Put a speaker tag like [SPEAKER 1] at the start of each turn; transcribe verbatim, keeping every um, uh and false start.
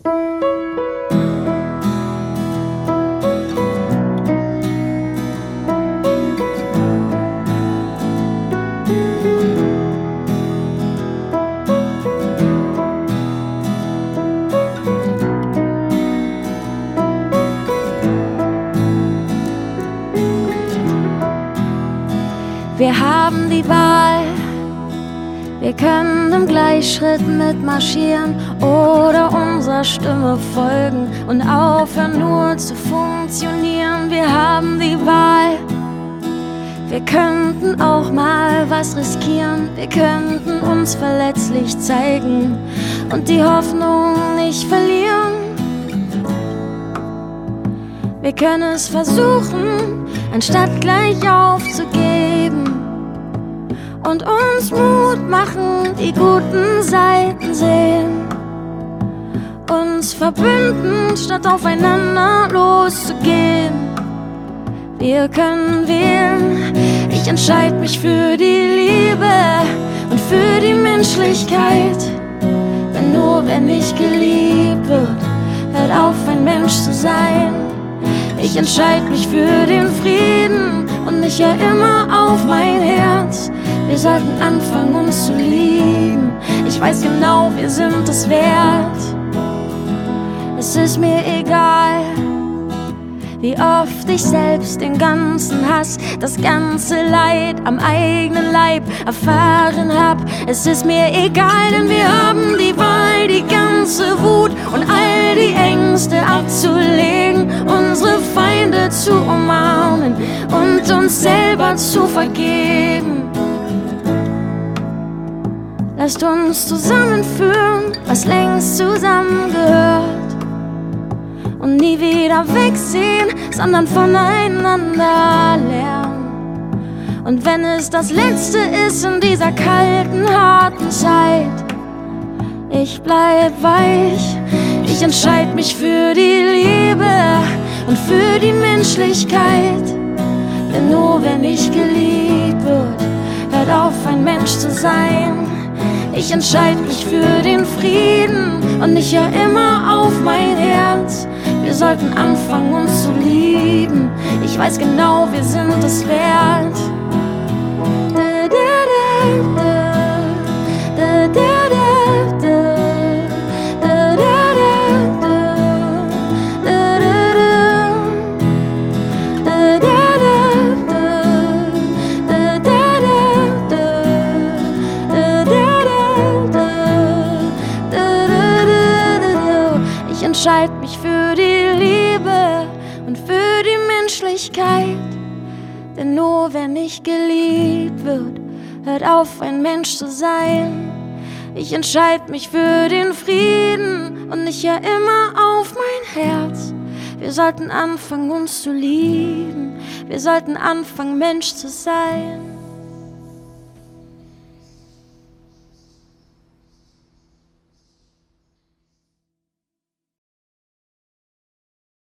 [SPEAKER 1] Wir haben die Wahl, wir können im Gleichschritt mitmarschieren oder unserer Stimme folgen und aufhören nur zu funktionieren. Wir haben die Wahl, wir könnten auch mal was riskieren, wir könnten uns verletzlich zeigen und die Hoffnung nicht verlieren. Wir können es versuchen, anstatt gleich aufzugeben und uns Mut machen, die guten Seiten sehen. Uns verbünden, statt aufeinander loszugehen. Wir können wählen, ich entscheide mich für die Liebe und für die Menschlichkeit. Denn nur wenn ich geliebt wird, hört auf ein Mensch zu sein. Ich entscheide mich für den Frieden und ich höre immer auf mein Herz. Wir sollten anfangen, uns zu lieben. Ich weiß genau, wir sind es wert. Es ist mir egal, wie oft ich selbst den ganzen Hass, das ganze Leid am eigenen Leib erfahren hab. Es ist mir egal, denn wir haben die Wahl, die ganze Wut und all die Ängste abzulegen, unsere Feinde zu umarmen und uns selber zu vergeben. Lasst uns zusammenführen, was längst zusammengehört. Und nie wieder wegsehen, sondern voneinander lernen. Und wenn es das Letzte ist in dieser kalten, harten Zeit, ich bleib weich, ich entscheide mich für die Liebe und für die Menschlichkeit. Denn nur wenn ich geliebt wird, hört auf ein Mensch zu sein. Ich entscheide mich für den Frieden und ich höre immer auf mein Herz. Wir sollten anfangen, uns zu lieben. Ich weiß genau, wir sind es wert. Da, da, da, da. Da, da, da, da. Da, da, da, da. Da, da, da. Da, da, da, da. Da, da, da, da. Ich entscheide mich für die Liebe und für die Menschlichkeit. Denn nur wenn ich geliebt wird, hört auf ein Mensch zu sein. Ich entscheide mich für den Frieden und ich höre immer auf mein Herz. Wir sollten anfangen, uns zu lieben. Wir sollten anfangen, Mensch zu sein.